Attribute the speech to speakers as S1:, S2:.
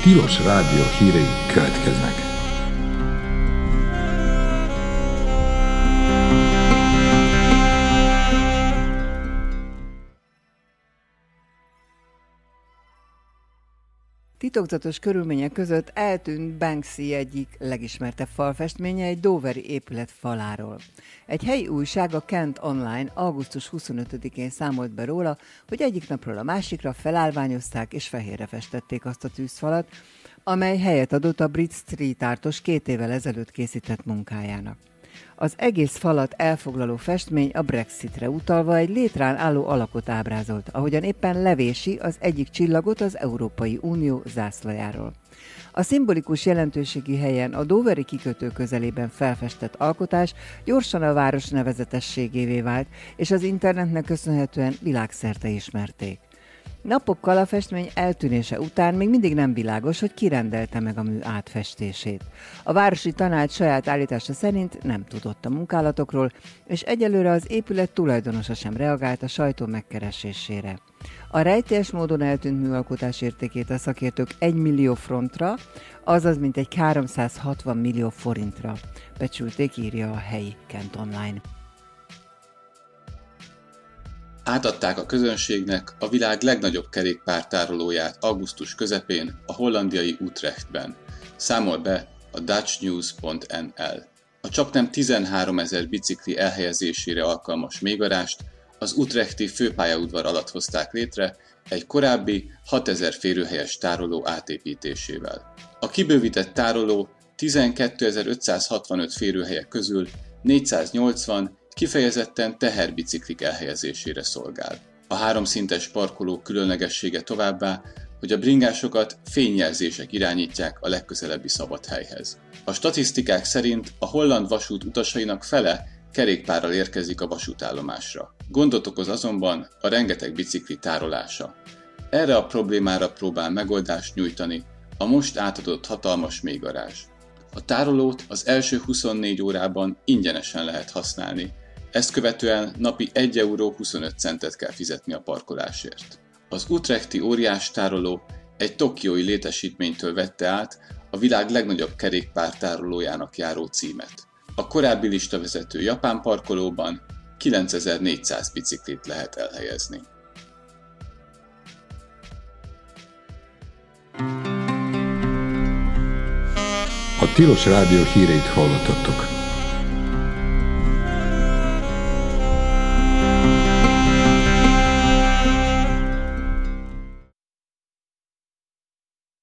S1: Tilos Rádió hírei következnek.
S2: Titokzatos körülmények között eltűnt Banksy egyik legismertebb falfestménye egy doveri épület faláról. Egy helyi újság, a Kent Online augusztus 25-én számolt be róla, hogy egyik napról a másikra felállványozták és fehérre festették azt a tűzfalat, amely helyet adott a Bridge Street Artos 2 évvel ezelőtt készített munkájának. Az egész falat elfoglaló festmény a Brexitre utalva egy létrán álló alakot ábrázolt, ahogyan éppen levési az egyik csillagot az Európai Unió zászlajáról. A szimbolikus jelentőségi helyen a doveri kikötő közelében felfestett alkotás gyorsan a város nevezetességévé vált, és az internetnek köszönhetően világszerte ismerték. Napokkal a festmény eltűnése után még mindig nem világos, hogy ki rendelte meg a mű átfestését. A városi tanács saját állítása szerint nem tudott a munkálatokról, és egyelőre az épület tulajdonosa sem reagált a sajtó megkeresésére. A rejtélyes módon eltűnt műalkotás értékét a szakértők 1 millió frontra, azaz mintegy 360 millió forintra becsülték, írja a helyi Kent Online.
S3: Átadták a közönségnek a világ legnagyobb kerékpártárolóját augusztus közepén a hollandiai Utrechtben, számol be a dutchnews.nl. A csaknem 13 000 bicikli elhelyezésére alkalmas mélygarást az utrechti főpályaudvar alatt hozták létre egy korábbi 6000 férőhelyes tároló átépítésével. A kibővített tároló 12.565 férőhelye közül 480 kifejezetten teherbiciklik elhelyezésére szolgál. A 3 szintes parkoló különlegessége továbbá, hogy a bringásokat fényjelzések irányítják a legközelebbi szabad helyhez. A statisztikák szerint a holland vasút utasainak fele kerékpárral érkezik a vasútállomásra. Gondot okoz azonban a rengeteg bicikli tárolása. Erre a problémára próbál megoldást nyújtani a most átadott hatalmas mélygarázs. A tárolót az első 24 órában ingyenesen lehet használni, ezt követően napi 1,25 € kell fizetni a parkolásért. Az utrechti óriás tároló egy tokiói létesítménytől vette át a világ legnagyobb kerékpártárolójának járó címet. A korábbi listavezető japán parkolóban 9400 biciklit lehet elhelyezni.
S1: A Tilos Rádió híreit hallottatok.